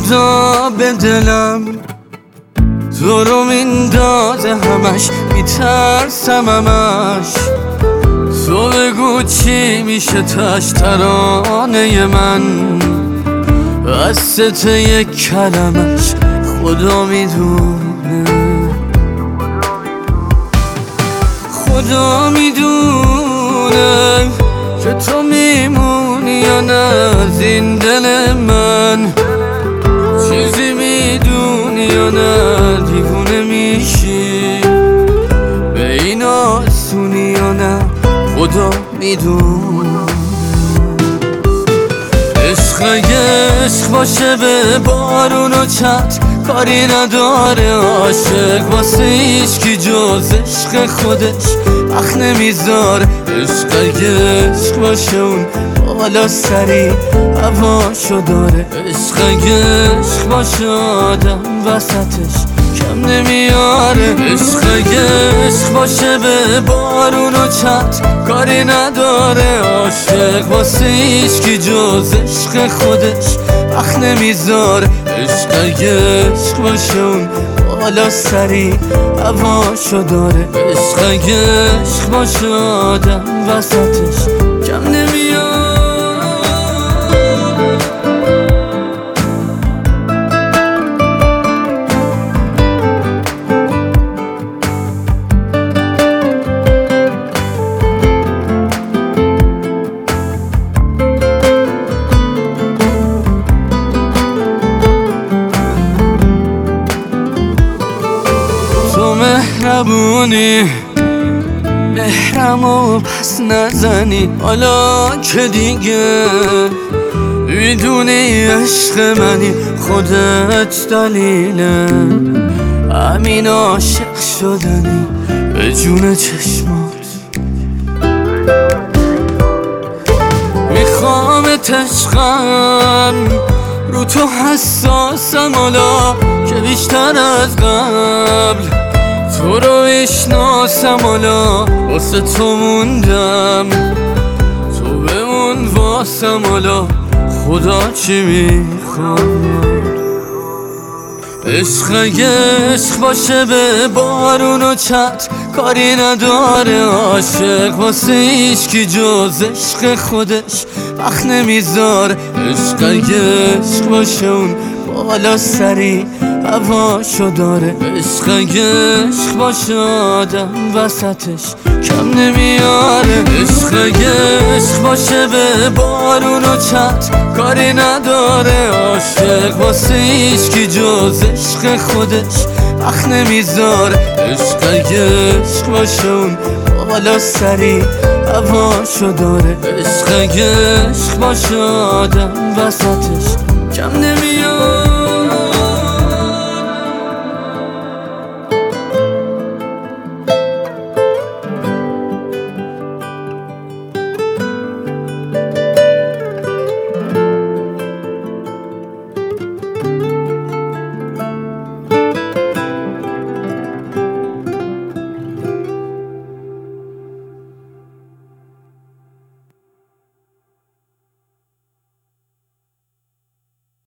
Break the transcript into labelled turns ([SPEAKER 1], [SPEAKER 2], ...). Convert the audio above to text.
[SPEAKER 1] خدا به دلم تو رو میندازه همش، میترسم همش. تو بگو چی میشه تاش ترانه من، قصت یک کلمش خدا میدونه. خدا میدونه که تو میمونی یا نه از این دل من، چیزی میدونی یا نه دیوونه میشی، به این آسونی یا نه خدا میدونه. عشق اگه عشق باشه به بارون و چت کاری نداره، عاشق واسه هیچکی جز عشق خودش وقت نمیذاره. عشق اگه عشق باشه اون بالا سری هواشو داره، عشق اگه عشق باشه آدم وسطش کم نمیاره. عشق اگه عشق باشه به بارون و چت کاری نداره، عاشق واسه هیچکی جز عشق خودش وقت نمیذاره. عشق اگه عشق باشه اون بالا سری هواشو داره، عشق اگه عشق باشه آدم وسطش کم نمیاره. مهربونی مهرمو پس نزنی، حالا که دیگه میدونی عشق منی، خودت دلیله همین عاشق شدنی به جون چشمات. میخوامت عشقم رو تو حساسم، حالا که بیشتر از قبل تو رو میشناسم، حالا واسه تو موندم، تو بمون واسم، حالا خدا چی میخواد. عشق اگه عشق باشه به بارون و چت کاری نداره، عاشق واسه هیچکی جز عشق خودش وقت نمیذاره. عشق اگه عشق باشه اون بالا سری هواشو داره، عشق اگه عشق باشه آدم وسطش کم نمیاره. عشق اگه عشق باشه به بارون و چت کاری نداره، عاشق واسه هیچکی جز عشق خودش وقت نمیذاره. عشق اگه عشق باشه اون بالا سری هواشو داره، عشق اگه عشق باشه آدم وسطش کم نمیاره.